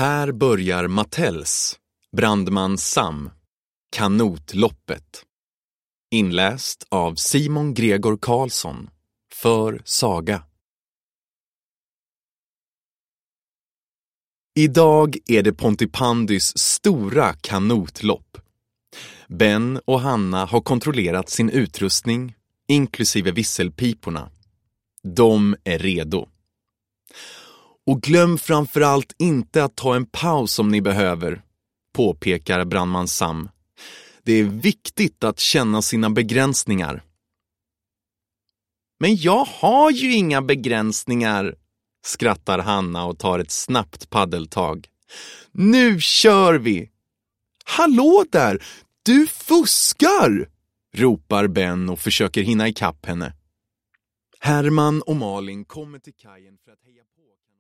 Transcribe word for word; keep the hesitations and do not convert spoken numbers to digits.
Här börjar Mattells, brandman Sam, kanotloppet. Inläst av Simon Gregor Karlsson för Saga. Idag är det Pontipandys stora kanotlopp. Ben och Hanna har kontrollerat sin utrustning, inklusive visselpiporna. De är redo. Och glöm framförallt inte att ta en paus om ni behöver, påpekar brandman Sam. Det är viktigt att känna sina begränsningar. Men jag har ju inga begränsningar, skrattar Hanna och tar ett snabbt paddeltag. Nu kör vi! Hallå där! Du fuskar! Ropar Ben och försöker hinna ikapp henne. Herman och Malin kommer till kajen för att heja på.